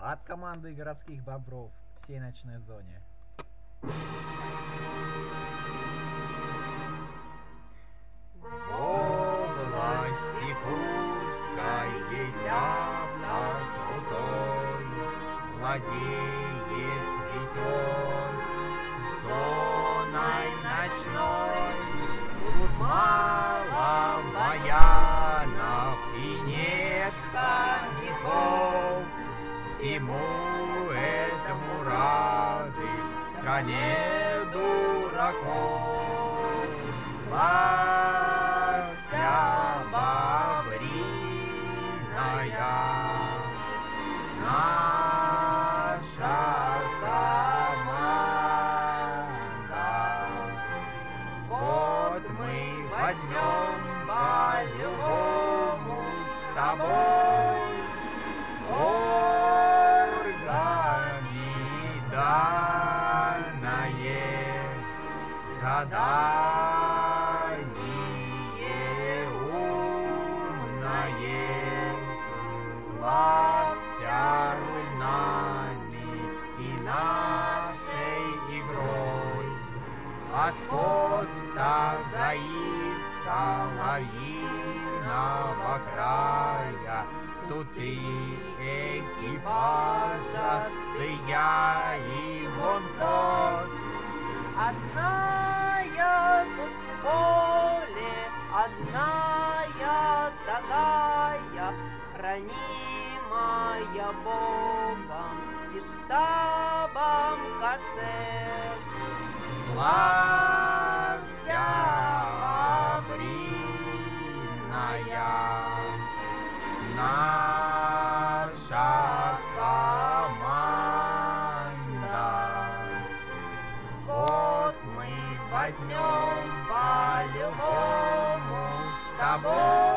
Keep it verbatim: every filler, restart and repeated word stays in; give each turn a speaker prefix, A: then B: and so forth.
A: от команды городских бобров всей ночной зоне.
B: В области Курской есть автор крутой, владеет ведь он зоной ночной. Тут мало баянов и нет хомяков, всему этому рады в стране дураков. Славься, бобриная наша команда. Вот мы возьмем по-любому с тобой органи данное задание. Славься руль нами и нашей игрой, от Коста ГАИ Соловьиного края. Тут три экипажа, ты, я и вон тот. Одна я тут в поле, одна я такая, хранимая Богом и штабом КЦ. Славься, бобриная наша команда. Вот мы возьмем по-любому с тобой